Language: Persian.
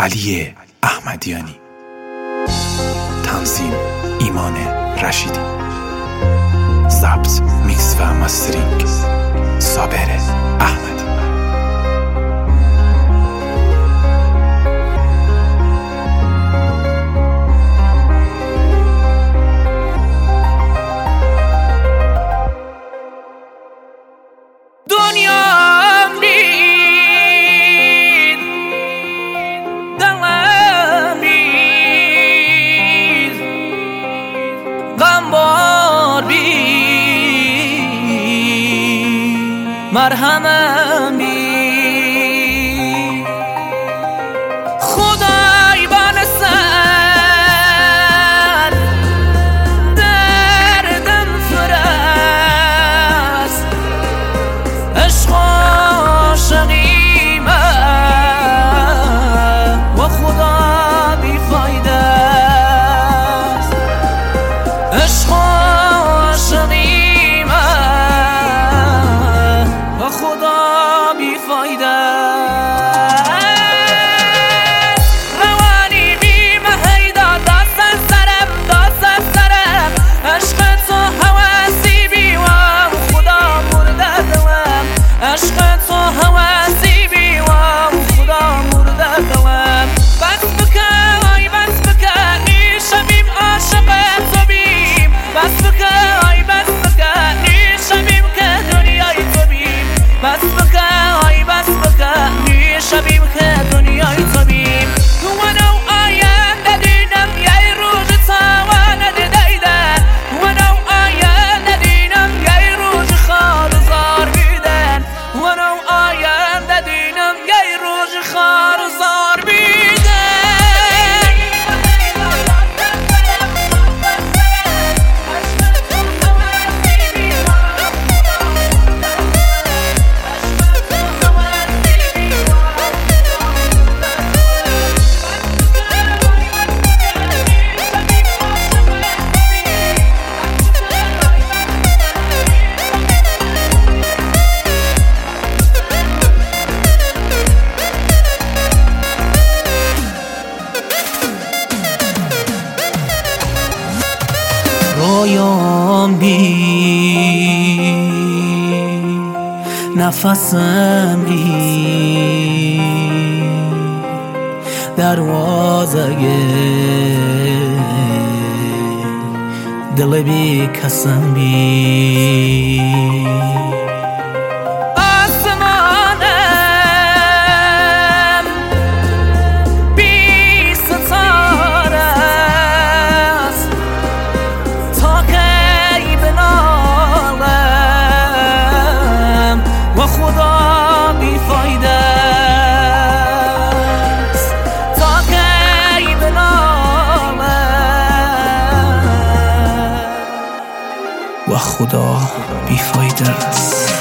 علی احمدیانی. تنظیم ایمان رشیدی. ضبط، میکس و مسترینگ صابر احمدی. مرهمم بی خدای بانسر دردم فرست عشق عاشقیمه و خدا بی فایده است. عشق عاشقیمه و خدا بی فایده روانی بی مهیدا دست سرم عشق تو هوسی بی و خدا مرده دلم. عشق تو هوسی بی و خدا مرده دلم. بس بکن بس بکن نیشمیم عاشق تو بیم. بس بکن بس بکن نیشمیم که دنیای تو بیم. بس بکن نیشمیم که دنیای تو بیم. تو منو آینده دیدم یه روز تاوانه دیدن. منو آینده دیدم یه روز خارزار بیدن. منو آینده دیدم یه روز خارزار رویام بی نفسم بی دروازه دل بی کسم بی آسمانم بی ستاره است. تا کی بنالم و خدا بی فایده است. تا کی بنالم و خدا بی فایده است.